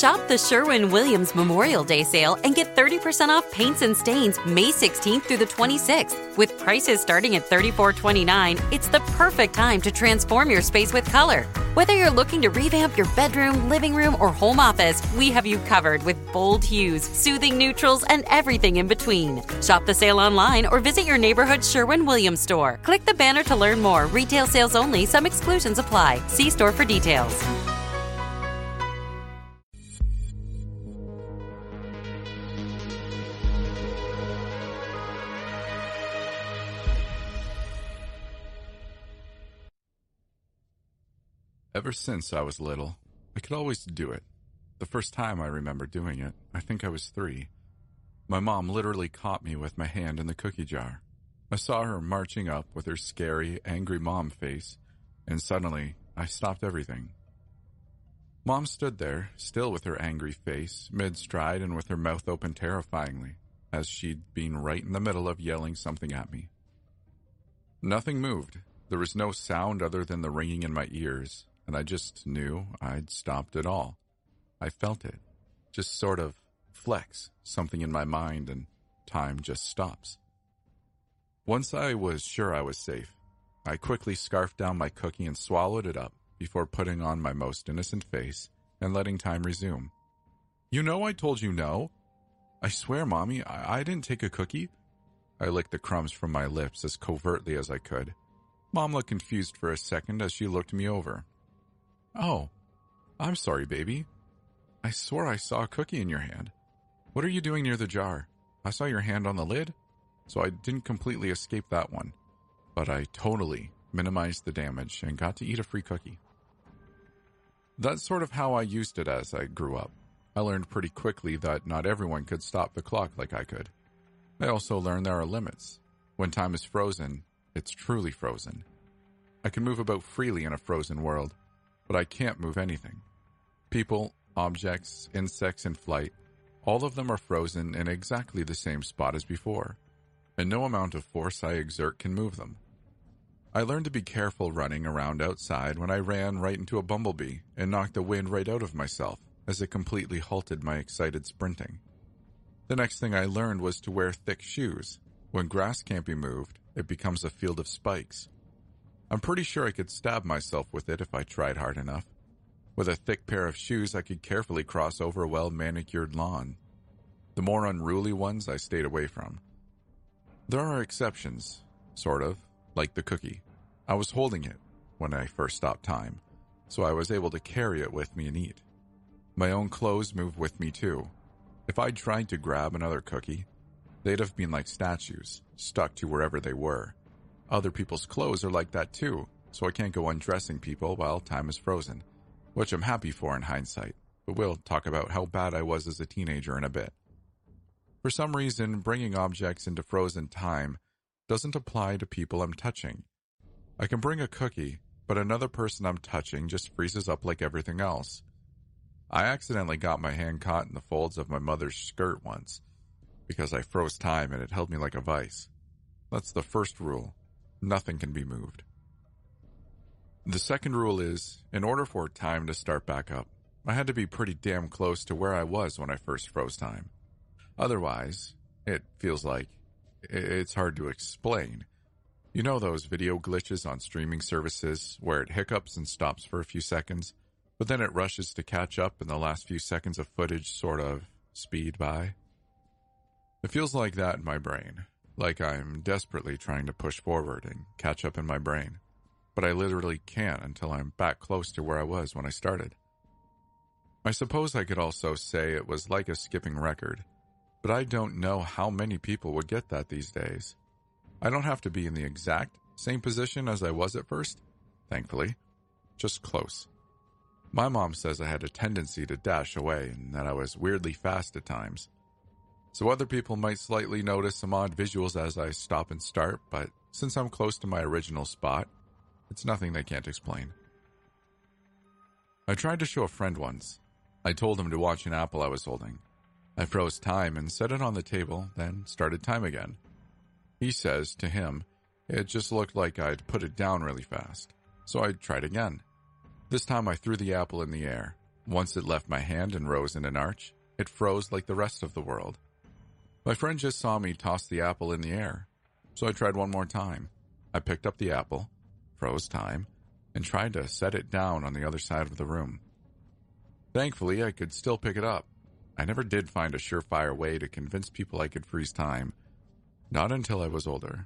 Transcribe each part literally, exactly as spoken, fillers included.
Shop the Sherwin-Williams Memorial Day sale and get thirty percent off paints and stains May sixteenth through the twenty-sixth. With prices starting at thirty-four twenty-nine, it's the perfect time to transform your space with color. Whether you're looking to revamp your bedroom, living room, or home office, we have you covered with bold hues, soothing neutrals, and everything in between. Shop the sale online or visit your neighborhood Sherwin-Williams store. Click the banner to learn more. Retail sales only. Some exclusions apply. See store for details. Ever since I was little, I could always do it. The first time I remember doing it, I think I was three. My mom literally caught me with my hand in the cookie jar. I saw her marching up with her scary, angry mom face, and suddenly I stopped everything. Mom stood there, still with her angry face, mid-stride and with her mouth open terrifyingly, as she'd been right in the middle of yelling something at me. Nothing moved. There was no sound other than the ringing in my ears. And I just knew I'd stopped it all. I felt it. Just sort of flex something in my mind and time just stops. Once I was sure I was safe, I quickly scarfed down my cookie and swallowed it up before putting on my most innocent face and letting time resume. You know I told you no. I swear, Mommy, I, I didn't take a cookie. I licked the crumbs from my lips as covertly as I could. Mom looked confused for a second as she looked me over. Oh, I'm sorry, baby. I swore I saw a cookie in your hand. What are you doing near the jar? I saw your hand on the lid, so I didn't completely escape that one. But I totally minimized the damage and got to eat a free cookie. That's sort of how I used it as I grew up. I learned pretty quickly that not everyone could stop the clock like I could. I also learned there are limits. When time is frozen, it's truly frozen. I can move about freely in a frozen world, but I can't move anything. People, objects, insects in flight, all of them are frozen in exactly the same spot as before, and no amount of force I exert can move them. I learned to be careful running around outside when I ran right into a bumblebee and knocked the wind right out of myself as it completely halted my excited sprinting. The next thing I learned was to wear thick shoes. When grass can't be moved, it becomes a field of spikes. I'm pretty sure I could stab myself with it if I tried hard enough. With a thick pair of shoes, I could carefully cross over a well-manicured lawn. The more unruly ones I stayed away from. There are exceptions, sort of, like the cookie. I was holding it when I first stopped time, so I was able to carry it with me and eat. My own clothes moved with me too. If I'd tried to grab another cookie, they'd have been like statues, stuck to wherever they were. Other people's clothes are like that too, so I can't go undressing people while time is frozen, which I'm happy for in hindsight, but we'll talk about how bad I was as a teenager in a bit. For some reason, bringing objects into frozen time doesn't apply to people I'm touching. I can bring a cookie, but another person I'm touching just freezes up like everything else. I accidentally got my hand caught in the folds of my mother's skirt once, because I froze time and it held me like a vice. That's the first rule. Nothing can be moved. The second rule is, in order for time to start back up, I had to be pretty damn close to where I was when I first froze time. Otherwise, it feels like it's hard to explain. You know those video glitches on streaming services where it hiccups and stops for a few seconds, but then it rushes to catch up and the last few seconds of footage sort of speed by? It feels like that in my brain. Like I'm desperately trying to push forward and catch up in my brain. But I literally can't until I'm back close to where I was when I started. I suppose I could also say it was like a skipping record, but I don't know how many people would get that these days. I don't have to be in the exact same position as I was at first, thankfully. Just close. My mom says I had a tendency to dash away and that I was weirdly fast at times. So other people might slightly notice some odd visuals as I stop and start, but since I'm close to my original spot, it's nothing they can't explain. I tried to show a friend once. I told him to watch an apple I was holding. I froze time and set it on the table, then started time again. He says, to him, it just looked like I'd put it down really fast, so I tried again. This time I threw the apple in the air, Once it left my hand and rose in an arch, it froze like the rest of the world. My friend just saw me toss the apple in the air, so I tried one more time. I picked up the apple, froze time, and tried to set it down on the other side of the room. Thankfully, I could still pick it up. I never did find a surefire way to convince people I could freeze time, not until I was older.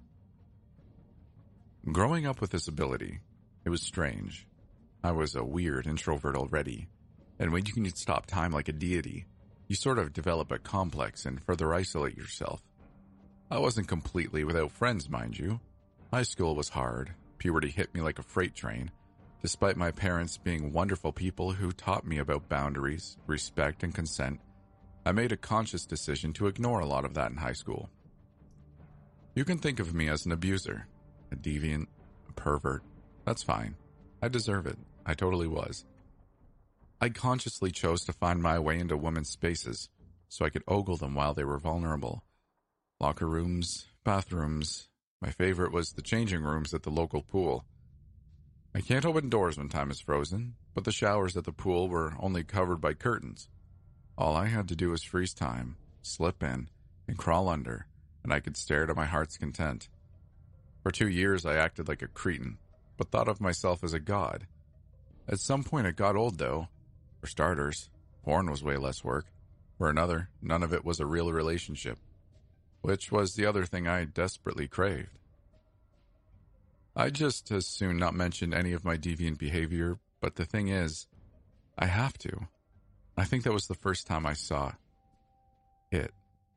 Growing up with this ability, it was strange. I was a weird introvert already, and when you can stop time like a deity, you sort of develop a complex and further isolate yourself. I wasn't completely without friends, mind you. High school was hard. Puberty hit me like a freight train, despite my parents being wonderful people who taught me about boundaries, respect, and consent. I made a conscious decision to ignore a lot of that in high school. You can think of me as an abuser, a deviant, a pervert. That's fine. I deserve it. I totally was. I consciously chose to find my way into women's spaces so I could ogle them while they were vulnerable. Locker rooms, bathrooms. My favorite was the changing rooms at the local pool. I can't open doors when time is frozen, but the showers at the pool were only covered by curtains. All I had to do was freeze time, slip in, and crawl under, and I could stare to my heart's content. For two years I acted like a cretin, but thought of myself as a god. At some point it got old, though. For starters, porn was way less work. For another, none of it was a real relationship, which was the other thing I desperately craved. I'd just as soon not mention any of my deviant behavior, but the thing is, I have to. I think that was the first time I saw it.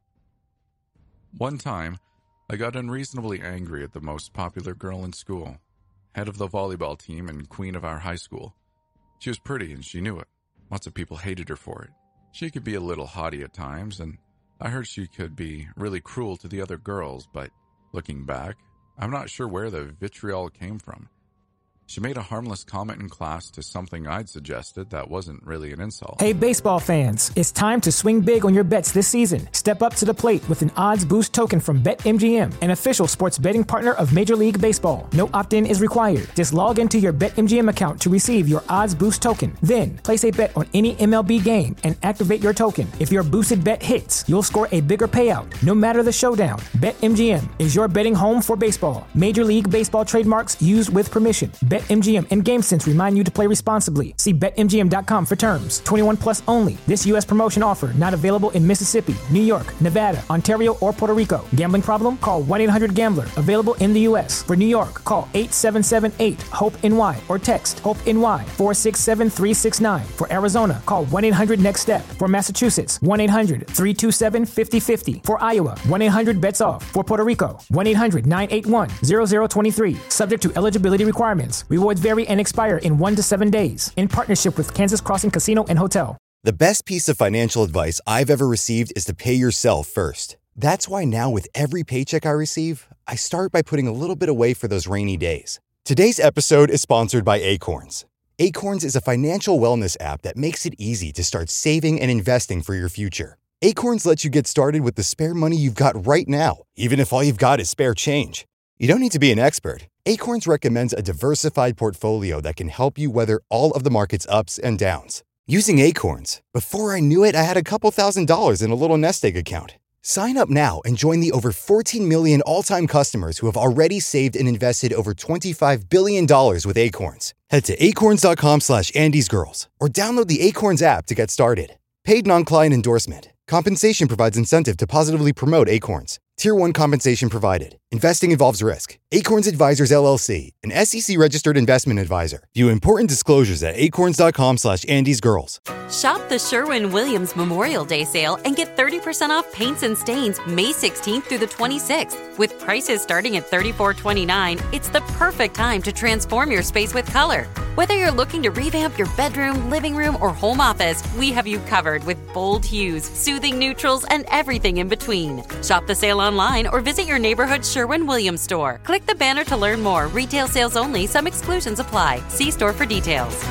One time, I got unreasonably angry at the most popular girl in school, head of the volleyball team and queen of our high school. She was pretty and she knew it. Lots of people hated her for it. She could be a little haughty at times, and I heard she could be really cruel to the other girls, but looking back, I'm not sure where the vitriol came from. She made a harmless comment in class to something I'd suggested that wasn't really an insult. Hey, baseball fans, it's time to swing big on your bets this season. Step up to the plate with an odds boost token from BetMGM, an official sports betting partner of Major League Baseball. No opt-in is required. Just log into your BetMGM account to receive your odds boost token. Then, place a bet on any M L B game and activate your token. If your boosted bet hits, you'll score a bigger payout, no matter the showdown. BetMGM is your betting home for baseball. Major League Baseball trademarks used with permission. BetMGM and GameSense remind you to play responsibly. See Bet M G M dot com for terms. twenty-one plus only. This U S promotion offer not available in Mississippi, New York, Nevada, Ontario, or Puerto Rico. Gambling problem? Call one eight hundred gambler. Available in the U S. For New York, call eight seven seven eight hope N Y or text HOPE-N Y four six seven three six nine. For Arizona, call one eight hundred next step. For Massachusetts, one eight hundred three two seven five zero five zero. For Iowa, one eight hundred bets off. For Puerto Rico, one eight hundred nine eight one zero zero two three. Subject to eligibility requirements. Rewards vary and expire in one to seven days. In partnership with Kansas Crossing Casino and Hotel. The best piece of financial advice I've ever received is to pay yourself first. That's why now with every paycheck I receive, I start by putting a little bit away for those rainy days. Today's episode is sponsored by Acorns. Acorns is a financial wellness app that makes it easy to start saving and investing for your future. Acorns lets you get started with the spare money you've got right now, even if all you've got is spare change. You don't need to be an expert. Acorns recommends a diversified portfolio that can help you weather all of the market's ups and downs. Using Acorns, before I knew it, I had a couple thousand dollars in a little nest egg account. Sign up now and join the over fourteen million all-time customers who have already saved and invested over twenty-five billion dollars with Acorns. Head to acorns.com slash Andy's Girls or download the Acorns app to get started. Paid non-client endorsement. Compensation provides incentive to positively promote Acorns. Tier one compensation provided. Investing involves risk. Acorns Advisors, L L C, an S E C-registered investment advisor. View important disclosures at acorns.com slash Andy's Girls. Shop the Sherwin-Williams Memorial Day sale and get thirty percent off paints and stains May sixteenth through the twenty-sixth. With prices starting at thirty-four twenty-nine, it's the perfect time to transform your space with color. Whether you're looking to revamp your bedroom, living room, or home office, we have you covered with bold hues, soothing neutrals, and everything in between. Shop the sale online or visit your neighborhood Sherwin-Williams store. Click the banner to learn more. Retail sales only. Some exclusions apply. See store for details.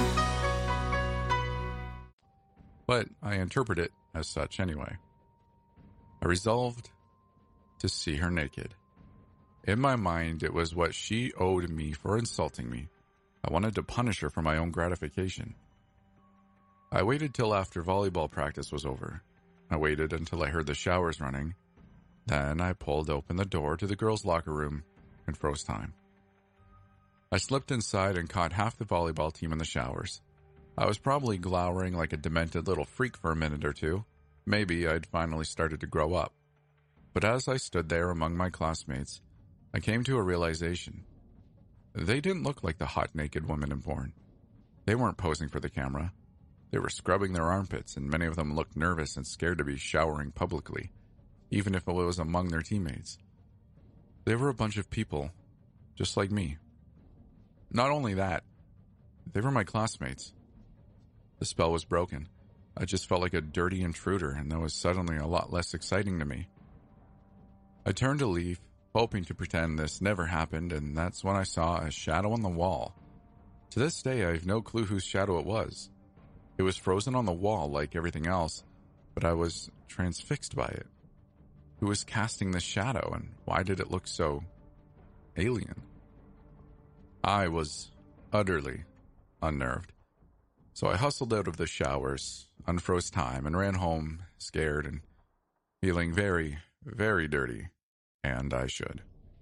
But I interpret it as such anyway. I resolved to see her naked. In my mind, it was what she owed me for insulting me. I wanted to punish her for my own gratification. I waited till after volleyball practice was over. I waited until I heard the showers running. Then I pulled open the door to the girls' locker room and froze time. I slipped inside and caught half the volleyball team in the showers. I was probably glowering like a demented little freak for a minute or two. Maybe I'd finally started to grow up. But as I stood there among my classmates, I came to a realization. They didn't look like the hot naked women in porn. They weren't posing for the camera. They were scrubbing their armpits, and many of them looked nervous and scared to be showering publicly, even if it was among their teammates. They were a bunch of people, just like me. Not only that, they were my classmates. The spell was broken. I just felt like a dirty intruder, and that was suddenly a lot less exciting to me. I turned to leave, hoping to pretend this never happened, and that's when I saw a shadow on the wall. To this day, I have no clue whose shadow it was. It was frozen on the wall like everything else, but I was transfixed by it. Who was casting this shadow, and why did it look so alien? I was utterly unnerved. So I hustled out of the showers, unfroze time, and ran home, scared and feeling very, very dirty, and I should.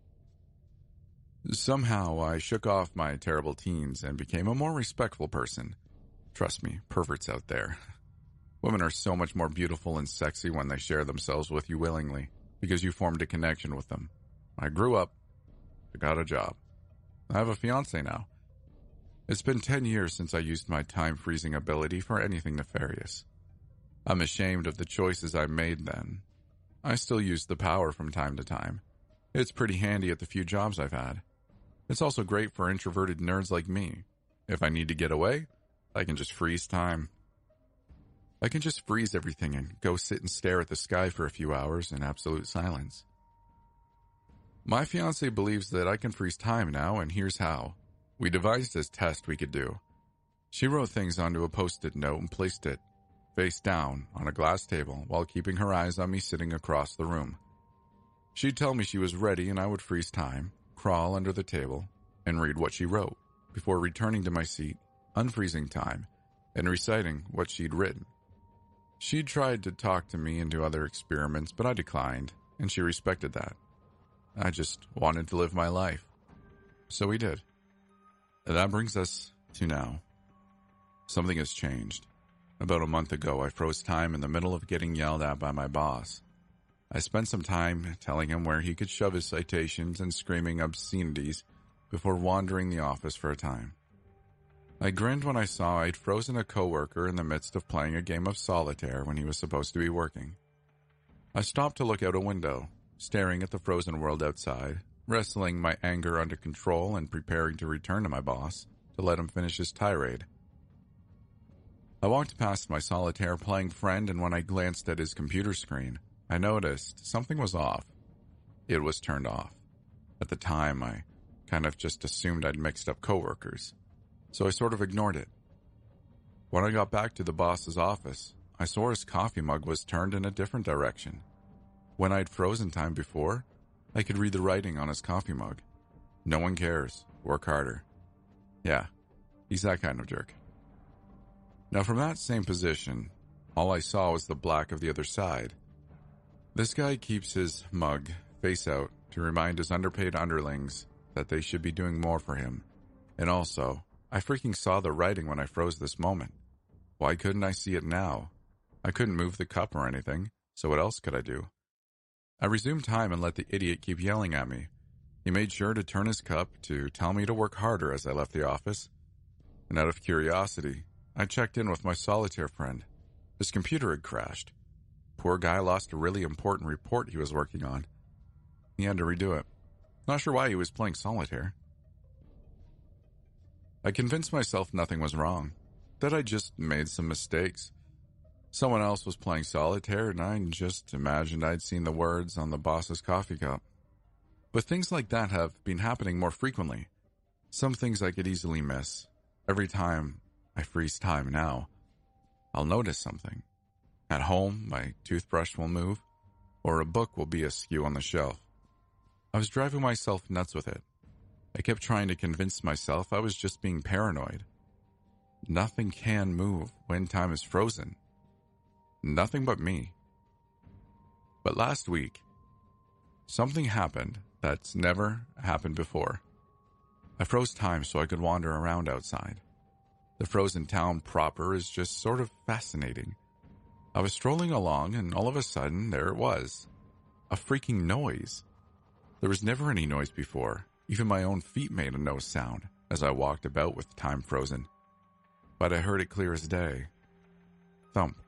Somehow I shook off my terrible teens and became a more respectful person. Trust me, perverts out there. Women are so much more beautiful and sexy when they share themselves with you willingly, because you formed a connection with them. I grew up. I got a job. I have a fiancé now. It's been ten years since I used my time-freezing ability for anything nefarious. I'm ashamed of the choices I made then. I still use the power from time to time. It's pretty handy at the few jobs I've had. It's also great for introverted nerds like me. If I need to get away, I can just freeze time. I can just freeze everything and go sit and stare at the sky for a few hours in absolute silence. My fiancé believes that I can freeze time now, and here's how. We devised this test we could do. She wrote things onto a post-it note and placed it, face down, on a glass table while keeping her eyes on me sitting across the room. She'd tell me she was ready and I would freeze time, crawl under the table, and read what she wrote, before returning to my seat, unfreezing time, and reciting what she'd written. She'd tried to talk to me into other experiments, but I declined, and she respected that. I just wanted to live my life. So we did. That brings us to now. Something has changed. About a month ago, I froze time in the middle of getting yelled at by my boss. I spent some time telling him where he could shove his citations and screaming obscenities before wandering the office for a time. I grinned when I saw I'd frozen a coworker in the midst of playing a game of solitaire when he was supposed to be working. I stopped to look out a window, staring at the frozen world outside, wrestling my anger under control and preparing to return to my boss to let him finish his tirade. I walked past my solitaire playing friend, and when I glanced at his computer screen, I noticed something was off. It was turned off. At the time, I kind of just assumed I'd mixed up coworkers, so I sort of ignored it. When I got back to the boss's office, I saw his coffee mug was turned in a different direction. When I'd frozen time before, I could read the writing on his coffee mug. No one cares. Work harder. Yeah, he's that kind of jerk. Now from that same position, all I saw was the black of the other side. This guy keeps his mug face out to remind his underpaid underlings that they should be doing more for him. And also, I freaking saw the writing when I froze this moment. Why couldn't I see it now? I couldn't move the cup or anything, so what else could I do? I resumed time and let the idiot keep yelling at me. He made sure to turn his cup to tell me to work harder as I left the office. And out of curiosity, I checked in with my solitaire friend. His computer had crashed. Poor guy lost a really important report he was working on. He had to redo it. Not sure why he was playing solitaire. I convinced myself nothing was wrong, that I just made some mistakes. Someone else was playing solitaire, and I just imagined I'd seen the words on the boss's coffee cup. But things like that have been happening more frequently. Some things I could easily miss. Every time I freeze time now, I'll notice something. At home, my toothbrush will move, or a book will be askew on the shelf. I was driving myself nuts with it. I kept trying to convince myself I was just being paranoid. Nothing can move when time is frozen. Nothing but me. But last week, something happened that's never happened before. I froze time so I could wander around outside. The frozen town proper is just sort of fascinating. I was strolling along and all of a sudden, there it was. A freaking noise. There was never any noise before. Even my own feet made a no sound as I walked about with time frozen. But I heard it clear as day. Thump.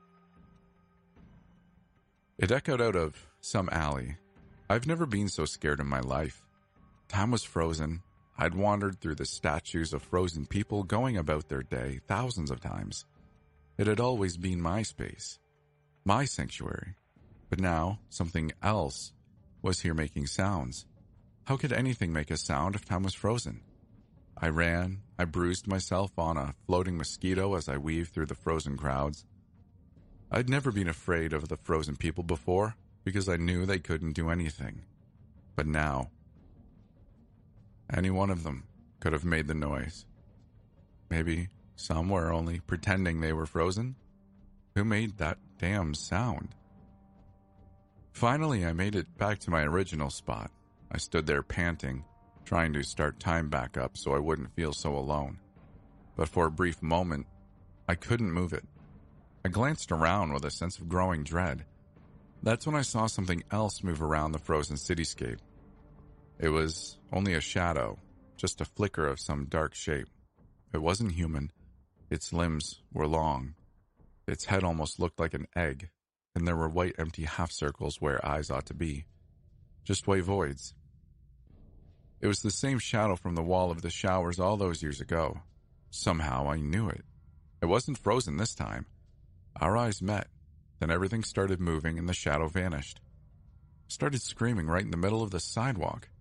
It echoed out of some alley. I've never been so scared in my life. Time was frozen. I'd wandered through the statues of frozen people going about their day thousands of times. It had always been my space, my sanctuary. But now, something else was here making sounds. How could anything make a sound if time was frozen? I ran, I bruised myself on a floating mosquito as I weaved through the frozen crowds. I'd never been afraid of the frozen people before because I knew they couldn't do anything. But now, any one of them could have made the noise. Maybe some were only pretending they were frozen. Who made that damn sound? Finally, I made it back to my original spot. I stood there panting, trying to start time back up so I wouldn't feel so alone. But for a brief moment, I couldn't move it. I glanced around with a sense of growing dread. That's when I saw something else move around the frozen cityscape. It was only a shadow, just a flicker of some dark shape. It wasn't human. Its limbs were long. Its head almost looked like an egg, and there were white empty half circles where eyes ought to be. Just white voids. It was the same shadow from the wall of the showers all those years ago. Somehow I knew it. It wasn't frozen this time. Our eyes met, then everything started moving and the shadow vanished. I started screaming right in the middle of the sidewalk.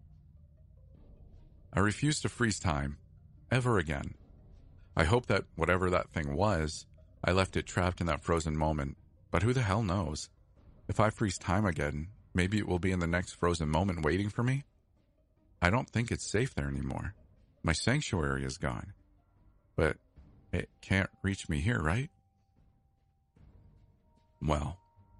I refused to freeze time, ever again. I hope that whatever that thing was, I left it trapped in that frozen moment, but who the hell knows? If I freeze time again, maybe it will be in the next frozen moment waiting for me? I don't think it's safe there anymore. My sanctuary is gone. But it can't reach me here, right? Well,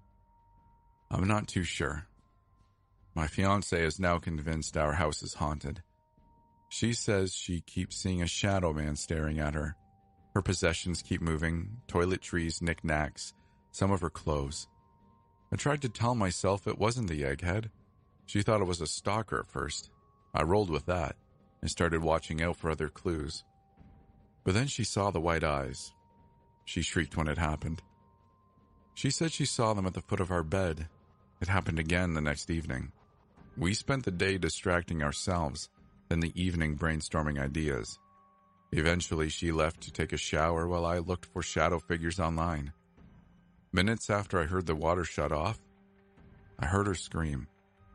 I'm not too sure. My fiancé is now convinced our house is haunted. She says she keeps seeing a shadow man staring at her. Her possessions keep moving, toiletries, knickknacks, some of her clothes. I tried to tell myself it wasn't the egghead. She thought it was a stalker at first. I rolled with that and started watching out for other clues. But then she saw the white eyes. She shrieked when it happened. She said she saw them at the foot of our bed. It happened again the next evening. We spent the day distracting ourselves, then the evening brainstorming ideas. Eventually, she left to take a shower while I looked for shadow figures online. Minutes after I heard the water shut off, I heard her scream.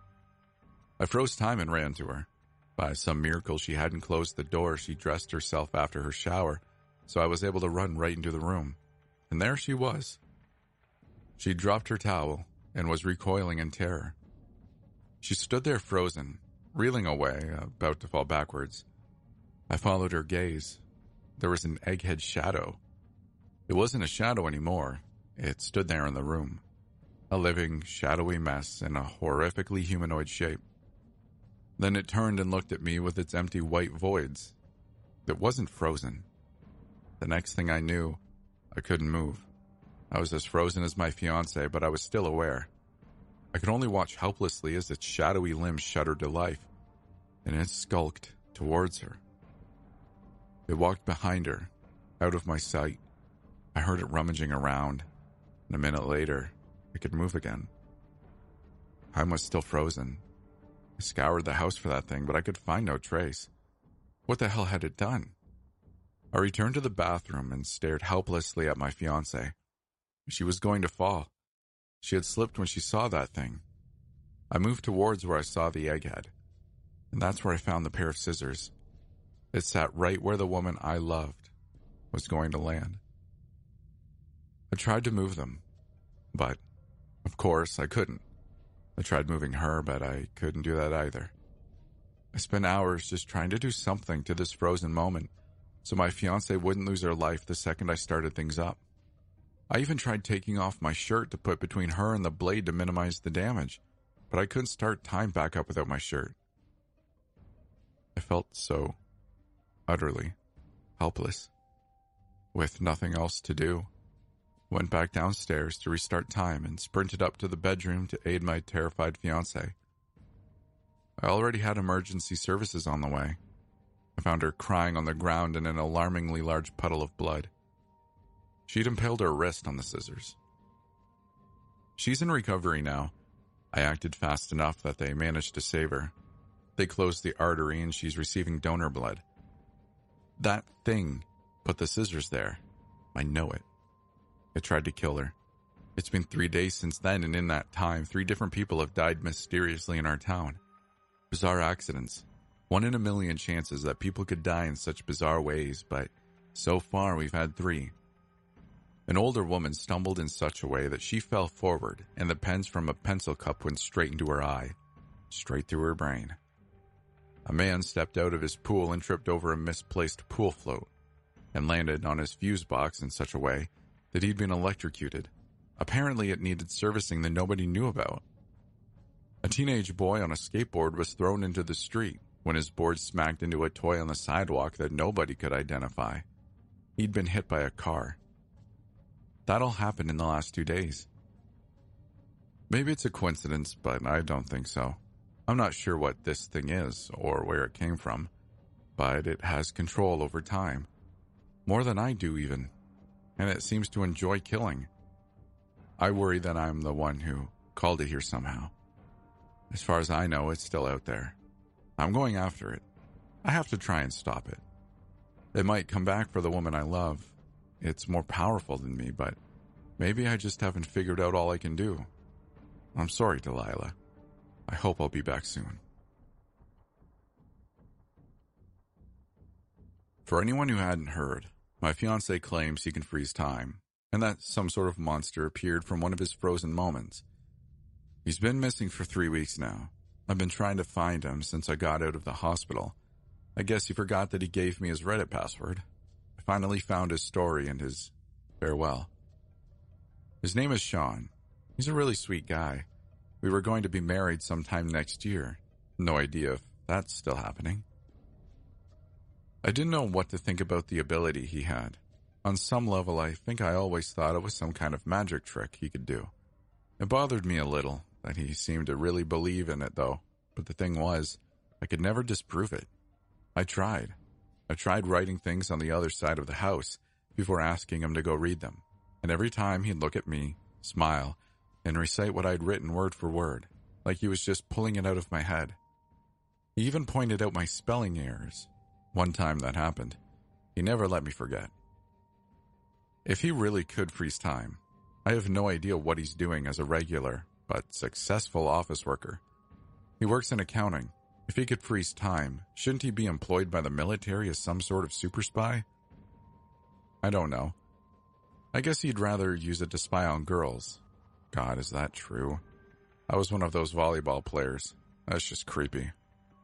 I froze time and ran to her. By some miracle, she hadn't closed the door. She dressed herself after her shower, so I was able to run right into the room. And there she was. She dropped her towel and was recoiling in terror. She stood there frozen, reeling away, about to fall backwards. I followed her gaze. There was an egghead shadow. It wasn't a shadow anymore. It stood there in the room. A living, shadowy mess in a horrifically humanoid shape. Then it turned and looked at me with its empty white voids. It wasn't frozen. The next thing I knew, I couldn't move. I was as frozen as my fiancé, but I was still aware. I could only watch helplessly as its shadowy limbs shuddered to life, and it skulked towards her. It walked behind her, out of my sight. I heard it rummaging around, and a minute later, it could move again. I was still frozen. I scoured the house for that thing, but I could find no trace. What the hell had it done? I returned to the bathroom and stared helplessly at my fiancé. She was going to fall. She had slipped when she saw that thing. I moved towards where I saw the egghead, and that's where I found the pair of scissors. It sat right where the woman I loved was going to land. I tried to move them, but, of course, I couldn't. I tried moving her, but I couldn't do that either. I spent hours just trying to do something to this frozen moment, so my fiancée wouldn't lose her life the second I started things up. I even tried taking off my shirt to put between her and the blade to minimize the damage, but I couldn't start time back up without my shirt. I felt so utterly helpless, with nothing else to do. Went back downstairs to restart time and sprinted up to the bedroom to aid my terrified fiancée. I already had emergency services on the way. I found her crying on the ground in an alarmingly large puddle of blood. She'd impaled her wrist on the scissors. She's in recovery now. I acted fast enough that they managed to save her. They closed the artery and she's receiving donor blood. That thing put the scissors there. I know it. It tried to kill her. It's been three days since then, and in that time, three different people have died mysteriously in our town. Bizarre accidents. One in a million chances that people could die in such bizarre ways, but so far we've had three. An older woman stumbled in such a way that she fell forward, and the pens from a pencil cup went straight into her eye, straight through her brain. A man stepped out of his pool and tripped over a misplaced pool float, and landed on his fuse box in such a way that he'd been electrocuted. Apparently it needed servicing that nobody knew about. A teenage boy on a skateboard was thrown into the street when his board smacked into a toy on the sidewalk that nobody could identify. He'd been hit by a car. That all happened in the last two days. Maybe it's a coincidence, but I don't think so. I'm not sure what this thing is or where it came from, but it has control over time. More than I do even. And it seems to enjoy killing. I worry that I'm the one who called it here somehow. As far as I know, it's still out there. I'm going after it. I have to try and stop it. It might come back for the woman I love. It's more powerful than me, but maybe I just haven't figured out all I can do. I'm sorry, Delilah. I hope I'll be back soon. For anyone who hadn't heard, my fiancé claims he can freeze time, and that some sort of monster appeared from one of his frozen moments. He's been missing for three weeks now. I've been trying to find him since I got out of the hospital. I guess he forgot that he gave me his Reddit password. I finally found his story and his farewell. His name is Sean. He's a really sweet guy. We were going to be married sometime next year. No idea if that's still happening. I didn't know what to think about the ability he had. On some level, I think I always thought it was some kind of magic trick he could do. It bothered me a little that he seemed to really believe in it, though. But the thing was, I could never disprove it. I tried. I tried writing things on the other side of the house before asking him to go read them. And every time he'd look at me, smile, and recite what I'd written word for word, like he was just pulling it out of my head. He even pointed out my spelling errors. One time that happened, he never let me forget. If he really could freeze time, I have no idea what he's doing as a regular but successful office worker. He works in accounting. If he could freeze time, shouldn't he be employed by the military as some sort of super spy? I don't know. I guess he'd rather use it to spy on girls. God, is that true? I was one of those volleyball players. That's just creepy.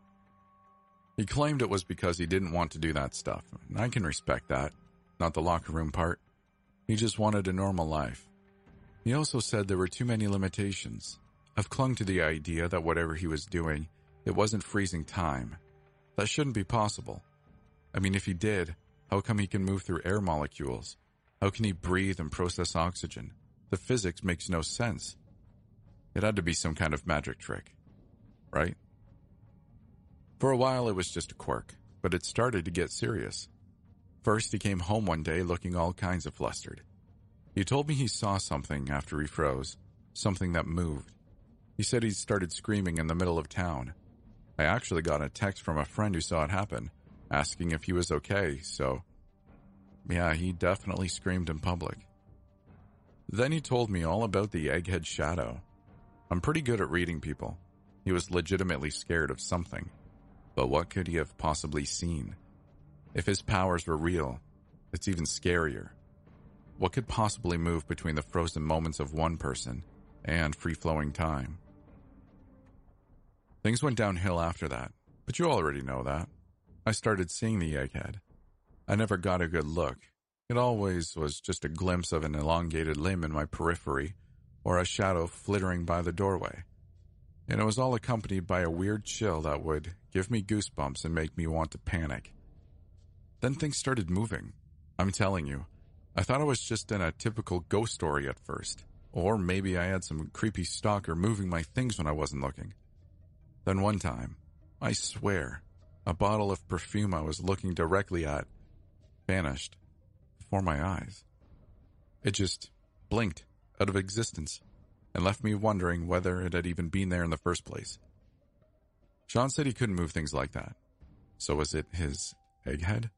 He claimed it was because he didn't want to do that stuff, and I can respect that. Not the locker room part. He just wanted a normal life. He also said there were too many limitations. I've clung to the idea that whatever he was doing, it wasn't freezing time. That shouldn't be possible. I mean, if he did, how come he can move through air molecules? How can he breathe and process oxygen? The physics makes no sense. It had to be some kind of magic trick, right? For a while it was just a quirk, but it started to get serious. First, he came home one day looking all kinds of flustered. He told me he saw something after he froze, something that moved. He said he started screaming in the middle of town. I actually got a text from a friend who saw it happen, asking if he was okay, so yeah, he definitely screamed in public. Then he told me all about the Egghead Shadow. I'm pretty good at reading people. He was legitimately scared of something. But what could he have possibly seen? If his powers were real, it's even scarier. What could possibly move between the frozen moments of one person and free-flowing time? Things went downhill after that, but you already know that. I started seeing the Egghead. I never got a good look. It always was just a glimpse of an elongated limb in my periphery, or a shadow flittering by the doorway. And it was all accompanied by a weird chill that would give me goosebumps and make me want to panic. Then things started moving. I'm telling you, I thought I was just in a typical ghost story at first. Or maybe I had some creepy stalker moving my things when I wasn't looking. Then one time, I swear, a bottle of perfume I was looking directly at vanished before my eyes. It just blinked out of existence and left me wondering whether it had even been there in the first place. Sean said he couldn't move things like that. So was it his egghead?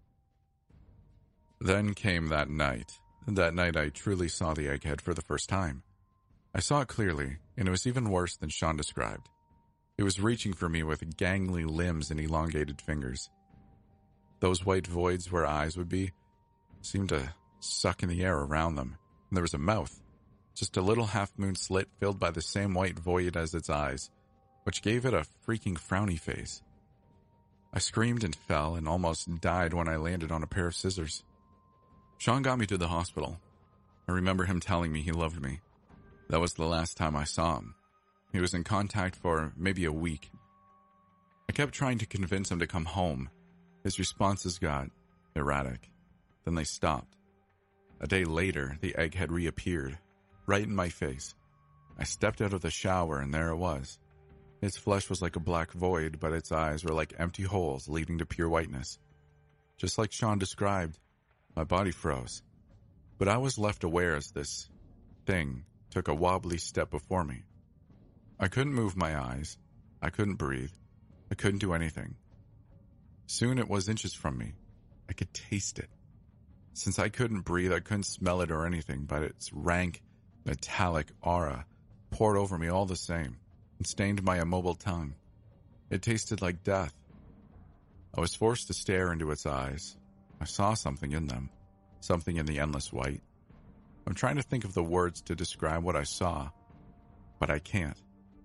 Then came that night. That night I truly saw the egghead for the first time. I saw it clearly, and it was even worse than Sean described. It was reaching for me with gangly limbs and elongated fingers. Those white voids where eyes would be seemed to suck in the air around them, and there was a mouth, just a little half-moon slit filled by the same white void as its eyes, which gave it a freaking frowny face. I screamed and fell and almost died when I landed on a pair of scissors. Sean got me to the hospital. I remember him telling me he loved me. That was the last time I saw him. He was in contact for maybe a week. I kept trying to convince him to come home. His responses got erratic. Then they stopped. A day later, the egghead reappeared, right in my face. I stepped out of the shower and there it was. Its flesh was like a black void, but its eyes were like empty holes leading to pure whiteness. Just like Sean described, my body froze. But I was left aware as this thing took a wobbly step before me. I couldn't move my eyes. I couldn't breathe. I couldn't do anything. Soon it was inches from me. I could taste it. Since I couldn't breathe, I couldn't smell it or anything, but its rank, metallic aura poured over me all the same and stained my immobile tongue. It tasted like death. I was forced to stare into its eyes. I saw something in them, something in the endless white. I'm trying to think of the words to describe what I saw, but I can't.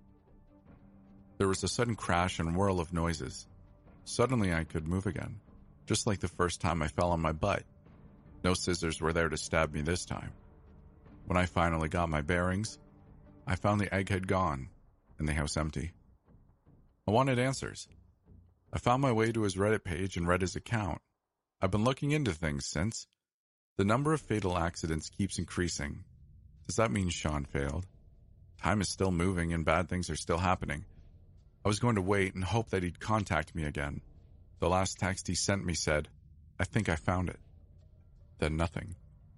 There was a sudden crash and whirl of noises. Suddenly I could move again, just like the first time I fell on my butt. No scissors were there to stab me this time. When I finally got my bearings, I found the egghead gone and the house empty. I wanted answers. I found my way to his Reddit page and read his account. I've been looking into things since. The number of fatal accidents keeps increasing. Does that mean Sean failed? Time is still moving and bad things are still happening. I was going to wait and hope that he'd contact me again. The last text he sent me said, "I think I found it." Then nothing.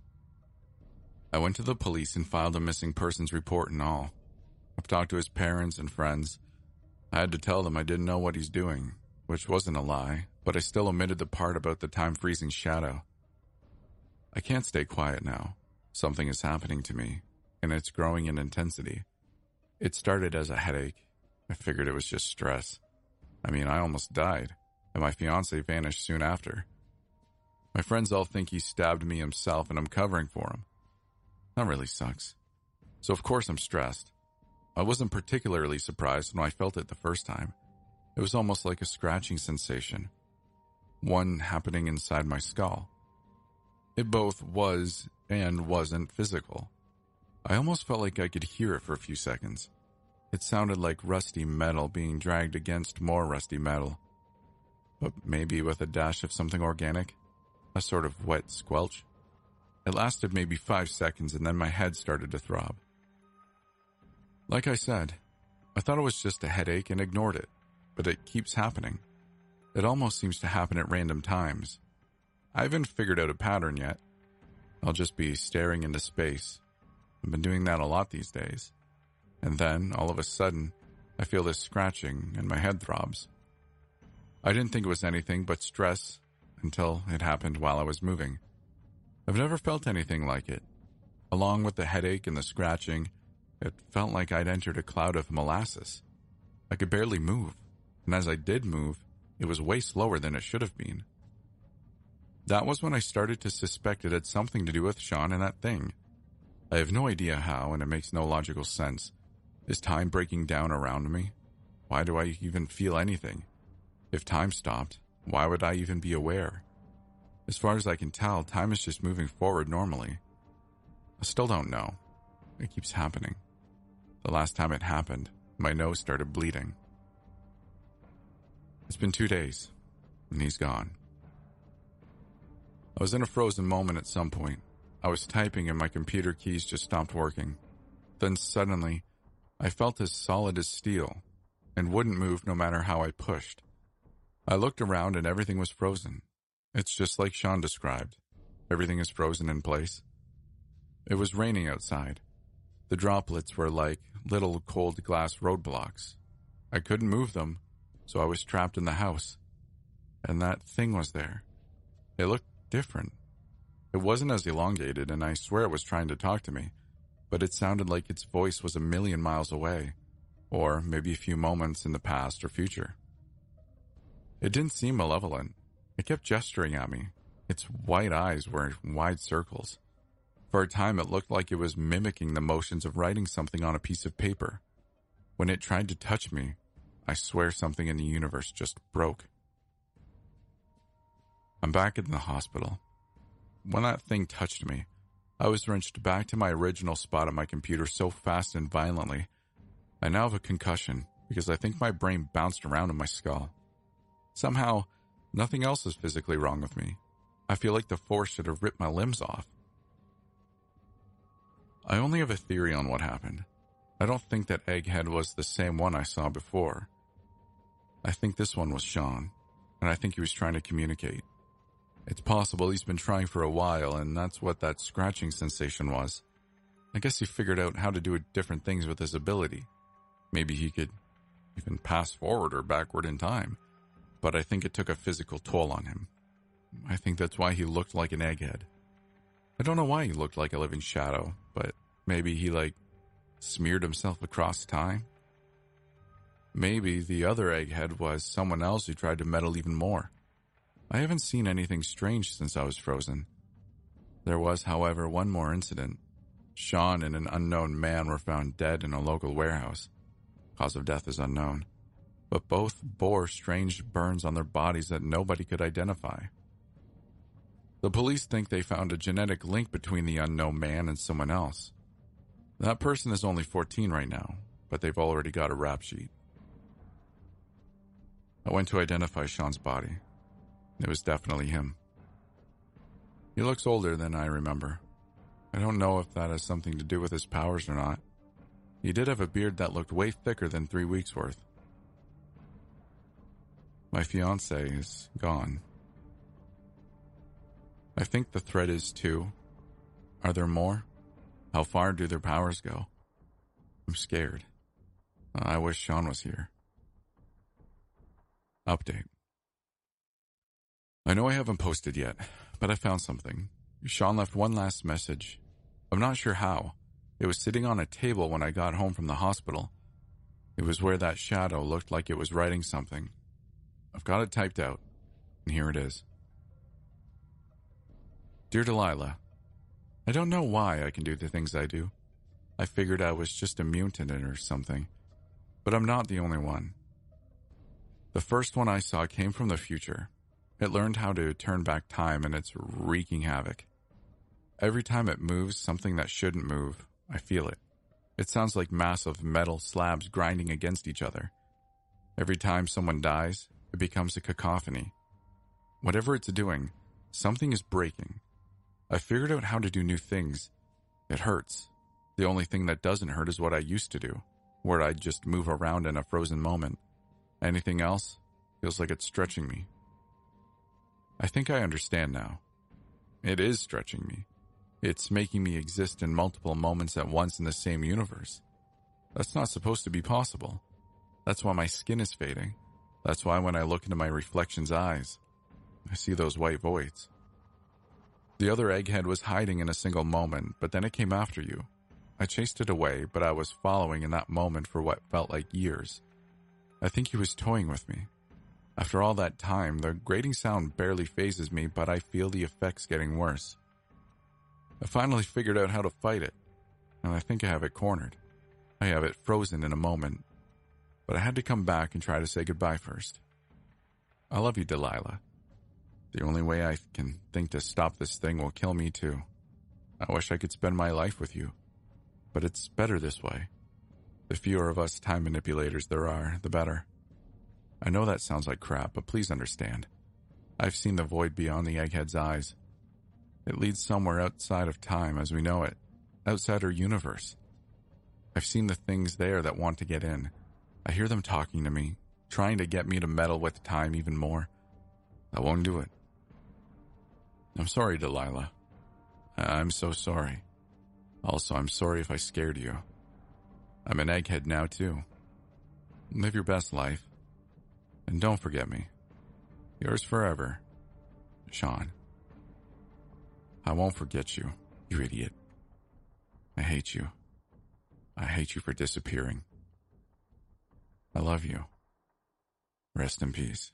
I went to the police and filed a missing persons report and all. I've talked to his parents and friends. I had to tell them I didn't know what he's doing, which wasn't a lie, but I still omitted the part about the time-freezing shadow. I can't stay quiet now. Something is happening to me, and it's growing in intensity. It started as a headache. I figured it was just stress. I mean, I almost died, and my fiancé vanished soon after. My friends all think he stabbed me himself, and I'm covering for him. That really sucks. So of course I'm stressed. I wasn't particularly surprised when I felt it the first time. It was almost like a scratching sensation. One happening inside my skull. It both was and wasn't physical. I almost felt like I could hear it for a few seconds. It sounded like rusty metal being dragged against more rusty metal. But maybe with a dash of something organic. A sort of wet squelch. It lasted maybe five seconds and then my head started to throb. Like I said, I thought it was just a headache and ignored it. But it keeps happening. It almost seems to happen at random times. I haven't figured out a pattern yet. I'll just be staring into space. I've been doing that a lot these days. And then, all of a sudden, I feel this scratching and my head throbs. I didn't think it was anything but stress until it happened while I was moving. I've never felt anything like it. Along with the headache and the scratching, it felt like I'd entered a cloud of molasses. I could barely move, and as I did move, it was way slower than it should have been. That was when I started to suspect it had something to do with Sean and that thing. I have no idea how, and it makes no logical sense. Is time breaking down around me? Why do I even feel anything? If time stopped, why would I even be aware? As far as I can tell, time is just moving forward normally. I still don't know. It keeps happening. The last time it happened, my nose started bleeding. It's been two days, and he's gone. I was in a frozen moment at some point. I was typing and my computer keys just stopped working. Then suddenly, I felt as solid as steel and wouldn't move no matter how I pushed. I looked around and everything was frozen. It's just like Sean described. Everything is frozen in place. It was raining outside. The droplets were like little cold glass roadblocks. I couldn't move them, so I was trapped in the house. And that thing was there. It looked different. It wasn't as elongated, and I swear it was trying to talk to me, but it sounded like its voice was a million miles away, or maybe a few moments in the past or future. It didn't seem malevolent. It kept gesturing at me. Its white eyes were in wide circles. For a time, it looked like it was mimicking the motions of writing something on a piece of paper. When it tried to touch me, I swear something in the universe just broke. I'm back in the hospital. When that thing touched me, I was wrenched back to my original spot at my computer so fast and violently. I now have a concussion because I think my brain bounced around in my skull. Somehow, nothing else is physically wrong with me. I feel like the force should have ripped my limbs off. I only have a theory on what happened. I don't think that Egghead was the same one I saw before. I think this one was Sean, and I think he was trying to communicate. It's possible he's been trying for a while, and that's what that scratching sensation was. I guess he figured out how to do different things with his ability. Maybe he could even pass forward or backward in time, but I think it took a physical toll on him. I think that's why he looked like an egghead. I don't know why he looked like a living shadow, but maybe he, like, smeared himself across time? Maybe the other egghead was someone else who tried to meddle even more. I haven't seen anything strange since I was frozen. There was, however, one more incident. Sean and an unknown man were found dead in a local warehouse. Cause of death is unknown, but both bore strange burns on their bodies that nobody could identify. The police think they found a genetic link between the unknown man and someone else. That person is only fourteen right now, but they've already got a rap sheet. I went to identify Sean's body. It was definitely him. He looks older than I remember. I don't know if that has something to do with his powers or not. He did have a beard that looked way thicker than three weeks worth. My fiancée is gone. I think the threat is too. Are there more? How far do their powers go? I'm scared. I wish Sean was here. Update. I know I haven't posted yet, but I found something. Sean left one last message. I'm not sure how. It was sitting on a table when I got home from the hospital. It was where that shadow looked like it was writing something. I've got it typed out, and here it is. Dear Delilah, I don't know why I can do the things I do. I figured I was just immune to it or something, but I'm not the only one. The first one I saw came from the future. It learned how to turn back time, and it's wreaking havoc. Every time it moves something that shouldn't move, I feel it. It sounds like massive metal slabs grinding against each other. Every time someone dies, it becomes a cacophony. Whatever it's doing, something is breaking. I figured out how to do new things. It hurts. The only thing that doesn't hurt is what I used to do, where I'd just move around in a frozen moment. Anything else feels like it's stretching me. I think I understand now. It is stretching me. It's making me exist in multiple moments at once in the same universe. That's not supposed to be possible. That's why my skin is fading. That's why when I look into my reflection's eyes, I see those white voids. The other egghead was hiding in a single moment, but then it came after you. I chased it away, but I was following in that moment for what felt like years. I think he was toying with me. After all that time, the grating sound barely phases me, but I feel the effects getting worse. I finally figured out how to fight it, and I think I have it cornered. I have it frozen in a moment, but I had to come back and try to say goodbye first. I love you, Delilah. The only way I can think to stop this thing will kill me too. I wish I could spend my life with you, but it's better this way. The fewer of us time manipulators there are, the better. I know that sounds like crap, but please understand. I've seen the void beyond the egghead's eyes. It leads somewhere outside of time as we know it, outside our universe. I've seen the things there that want to get in. I hear them talking to me, trying to get me to meddle with time even more. I won't do it. I'm sorry, Delilah. I'm so sorry. Also, I'm sorry if I scared you. I'm an egghead now, too. Live your best life. And don't forget me. Yours forever, Sean. I won't forget you, you idiot. I hate you. I hate you for disappearing. I love you. Rest in peace.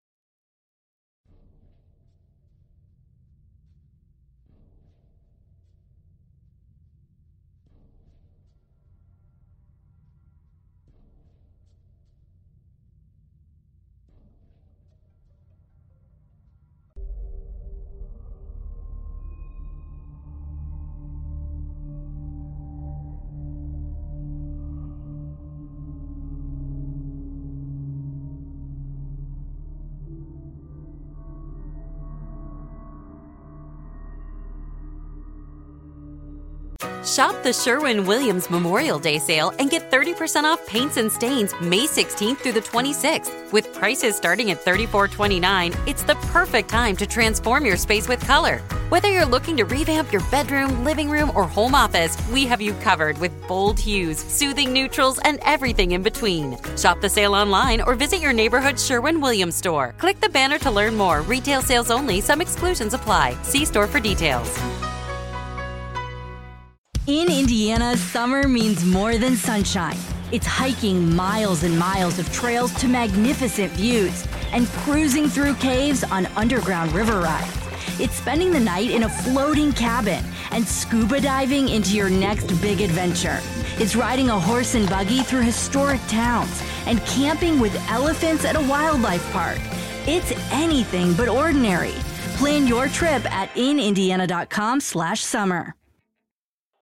Shop the Sherwin-Williams Memorial Day sale and get thirty percent off paints and stains May sixteenth through the twenty-sixth. With prices starting at thirty-four dollars and twenty-nine cents, it's the perfect time to transform your space with color. Whether you're looking to revamp your bedroom, living room, or home office, we have you covered with bold hues, soothing neutrals, and everything in between. Shop the sale online or visit your neighborhood Sherwin-Williams store. Click the banner to learn more. Retail sales only. Some exclusions apply. See store for details. In Indiana, summer means more than sunshine. It's hiking miles and miles of trails to magnificent views and cruising through caves on underground river rides. It's spending the night in a floating cabin and scuba diving into your next big adventure. It's riding a horse and buggy through historic towns and camping with elephants at a wildlife park. It's anything but ordinary. Plan your trip at in indiana dot com slash summer.